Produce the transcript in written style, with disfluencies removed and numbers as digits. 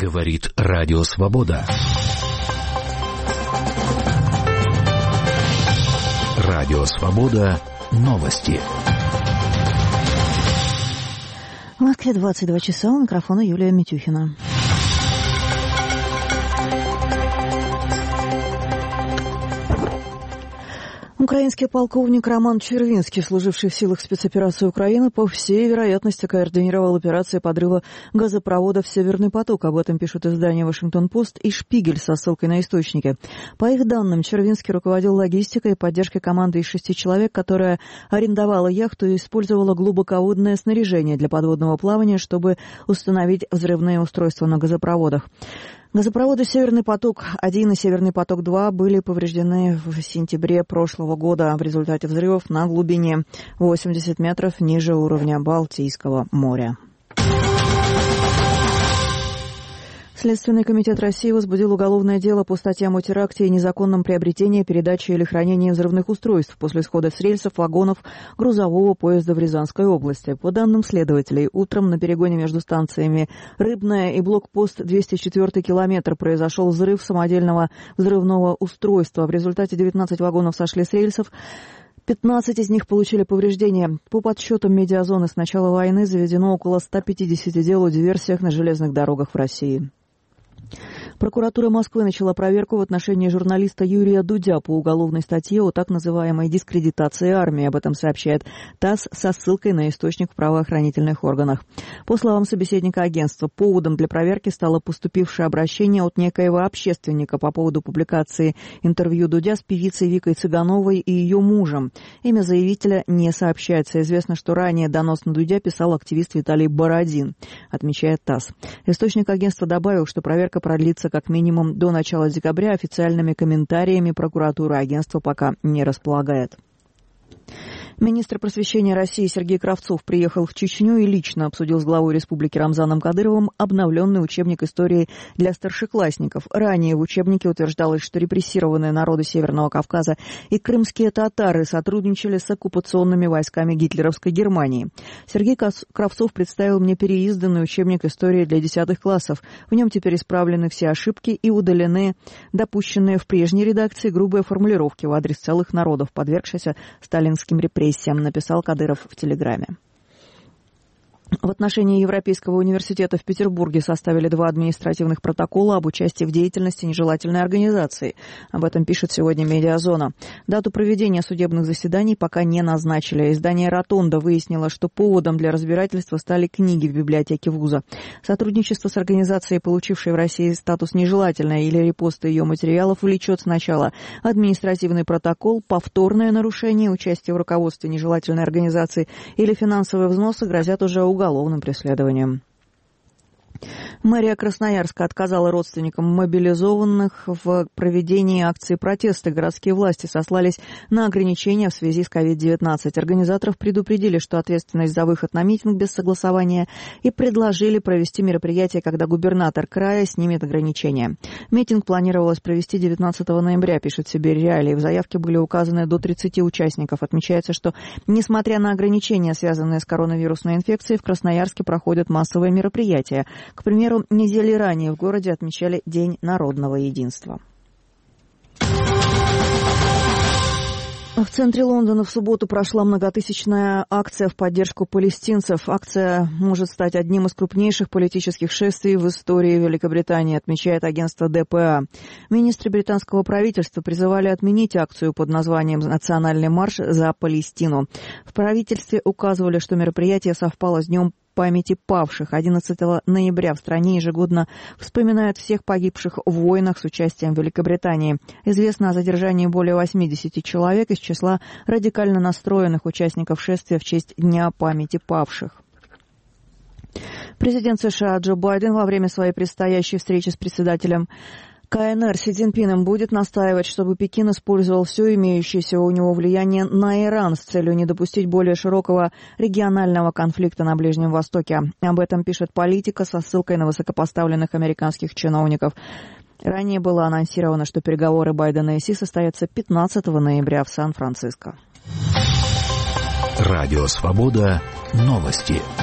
Говорит Радио Свобода. Радио Свобода. Новости. В Москве 22 часа. У микрофона Юлия Митюхина. Украинский полковник Роман Червинский, служивший в силах спецоперации Украины, по всей вероятности координировал операции подрыва газопровода в «Северный поток». Об этом пишут издания «Вашингтон-Пост» и «Шпигель» со ссылкой на источники. По их данным, Червинский руководил логистикой и поддержкой команды из 6 человек, которая арендовала яхту и использовала глубоководное снаряжение для подводного плавания, чтобы установить взрывные устройства на газопроводах. Газопроводы «Северный поток-1» и «Северный поток-2» были повреждены в сентябре прошлого года в результате взрывов на глубине 80 метров ниже уровня Балтийского моря. Следственный комитет России возбудил уголовное дело по статьям о теракте и незаконном приобретении, передаче или хранении взрывных устройств после схода с рельсов вагонов грузового поезда в Рязанской области. По данным следователей, утром на перегоне между станциями Рыбная и блокпост 204 километр произошел взрыв самодельного взрывного устройства. В результате 19 вагонов сошли с рельсов. 15 из них получили повреждения. По подсчетам «Медиазоны», с начала войны заведено около 150 дел о диверсиях на железных дорогах в России. Прокуратура Москвы начала проверку в отношении журналиста Юрия Дудя по уголовной статье о так называемой дискредитации армии. Об этом сообщает ТАСС со ссылкой на источник в правоохранительных органах. По словам собеседника агентства, поводом для проверки стало поступившее обращение от некоего общественника по поводу публикации интервью Дудя с певицей Викой Цыгановой и ее мужем. Имя заявителя не сообщается. Известно, что ранее донос на Дудя писал активист Виталий Бородин, отмечает ТАСС. Источник агентства добавил, что проверка продлится как минимум до начала декабря. Официальными комментариями прокуратура агентства пока не располагает. Министр просвещения России Сергей Кравцов приехал в Чечню и лично обсудил с главой республики Рамзаном Кадыровым обновленный учебник истории для старшеклассников. Ранее в учебнике утверждалось, что репрессированные народы Северного Кавказа и крымские татары сотрудничали с оккупационными войсками гитлеровской Германии. Сергей Кравцов представил мне переизданный учебник истории для 10 классов. В нем теперь исправлены все ошибки и удалены допущенные в прежней редакции грубые формулировки в адрес целых народов, подвергшихся сталинским репрессиям, написал Кадыров в Телеграме. В отношении Европейского университета в Петербурге составили 2 административных протокола об участии в деятельности нежелательной организации. Об этом пишет сегодня «Медиазона». Дату проведения судебных заседаний пока не назначили. Издание «Ротонда» выяснило, что поводом для разбирательства стали книги в библиотеке вуза. Сотрудничество с организацией, получившей в России статус нежелательной, или репосты ее материалов влечет сначала административный протокол, повторное нарушение, участие в руководстве нежелательной организации или финансовые взносы грозят уже уголовным преследованием. Мэрия Красноярска отказала родственникам мобилизованных в проведении акции протеста. Городские власти сослались на ограничения в связи с COVID-19. Организаторов предупредили, что ответственность за выход на митинг без согласования, и предложили провести мероприятие, когда губернатор края снимет ограничения. Митинг планировалось провести 19 ноября, пишет «Сибирь Реалии». В заявке были указаны до 30 участников. Отмечается, что, несмотря на ограничения, связанные с коронавирусной инфекцией, в Красноярске проходят массовые мероприятия. К примеру, недели ранее в городе отмечали День народного единства. В центре Лондона в субботу прошла многотысячная акция в поддержку палестинцев. Акция может стать одним из крупнейших политических шествий в истории Великобритании, отмечает агентство ДПА. Министры британского правительства призывали отменить акцию под названием «Национальный марш за Палестину». В правительстве указывали, что мероприятие совпало с Днем памяти павших. 11 ноября в стране ежегодно вспоминают всех погибших в войнах с участием Великобритании. Известно о задержании более 80 человек из числа радикально настроенных участников шествия в честь Дня памяти павших. Президент США Джо Байден во время своей предстоящей встречи с председателем КНР Си Цзиньпином будет настаивать, чтобы Пекин использовал все имеющееся у него влияние на Иран с целью не допустить более широкого регионального конфликта на Ближнем Востоке. Об этом пишет «Политика» со ссылкой на высокопоставленных американских чиновников. Ранее было анонсировано, что переговоры Байдена и Си состоятся 15 ноября в Сан-Франциско. Радио «Свобода». Новости.